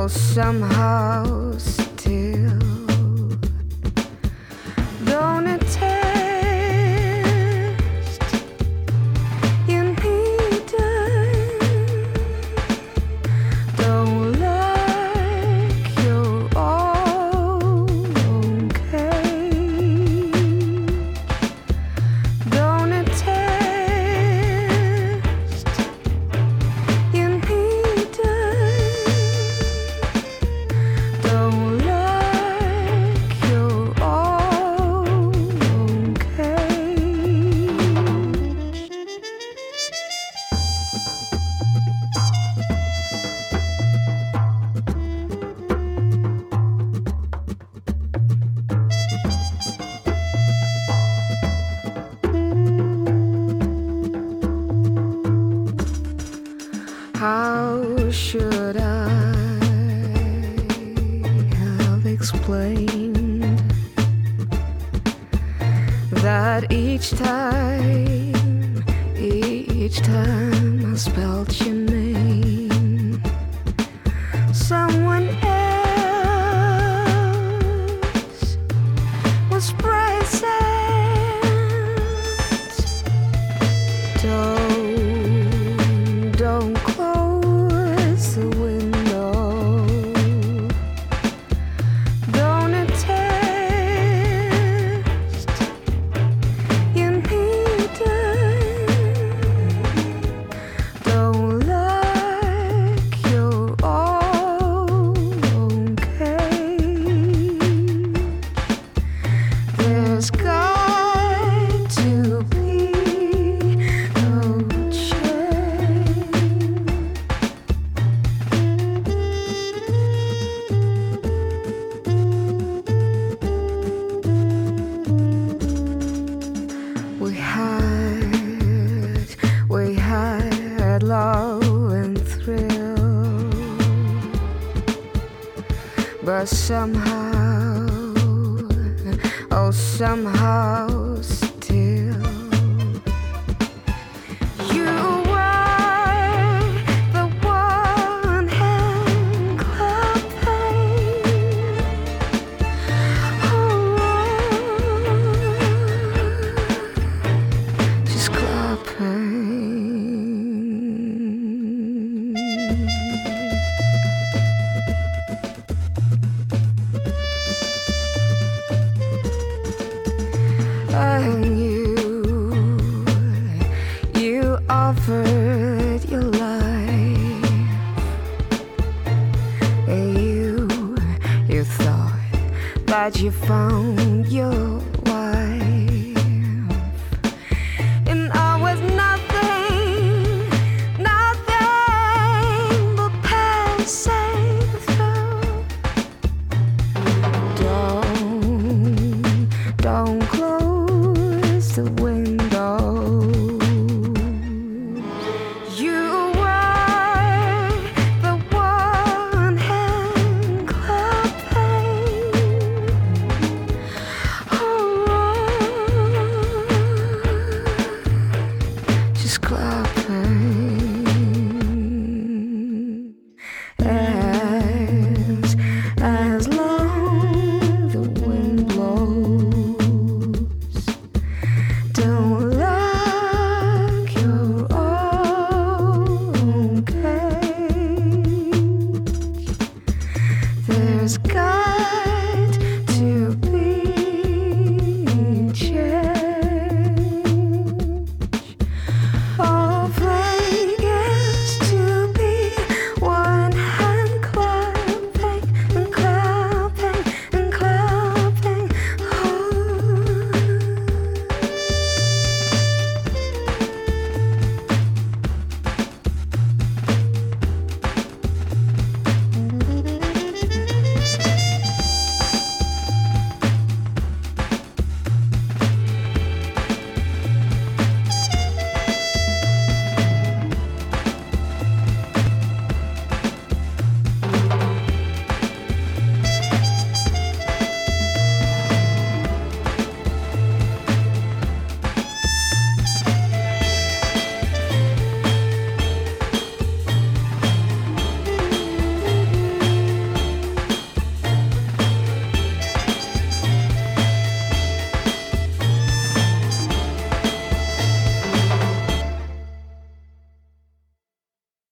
Oh, somehow still, don't it taste you need it? Don't like you're all okay. Don't it taste you need it? Don't like you're all okay. How should I have explained that each time I spelled your name, someone else was present? Don't close the window. Don't it taste you need it? Don't like you're all okay. There's got to be no change. We had love and thrill, but somehow, oh somehow still, you were the one hand clapping. Just clapping. And you offered your life, and you thought that you found your